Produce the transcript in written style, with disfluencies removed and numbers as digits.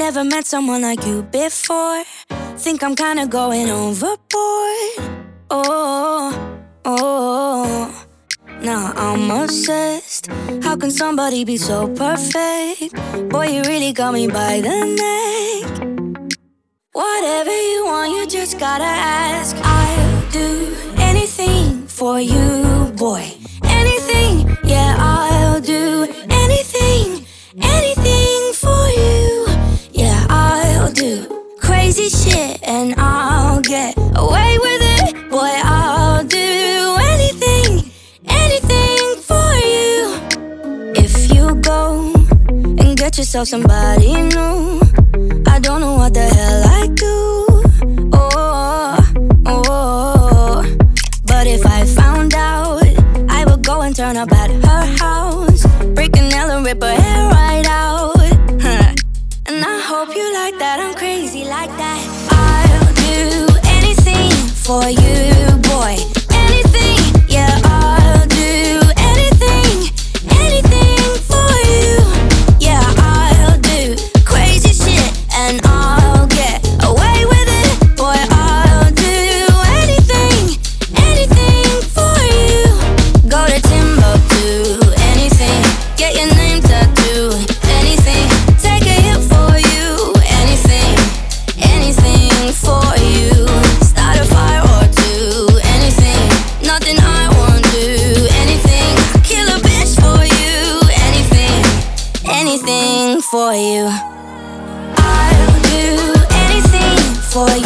never met someone like you before. Think I'm kinda going overboard. Oh, oh. Now I'm obsessed. How can somebody be so perfect? Boy, you really got me by the neck. Whatever you want, you just gotta ask. I'll do anything for you, boy. Anything, yeah, I'll do anything, anything for you. Yeah, I'll do crazy shit and I'll get away with it. Boy, I'll do anything, anything for you. If you go and get yourself somebody new, I don't know what the hell I do. Oh, oh. But if I found out, I would go and turn up at her house, break a nail and rip her hair right out. And I hope you like that, I'm crazy like that. I'll do anything for you, boy. Anything, yeah, I'll do anything, anything for you. Yeah, I'll do crazy shit and I'll get away with it. Boy, I'll do anything, anything for you. Go to Timbuktu, anything. Get your name tattooed, anything. Take a hit for you, anything, anything for you. Start a fire or two, anything. Nothing I won't do, anything. Kill a bitch for you, anything, anything for you. I'll do anything for you.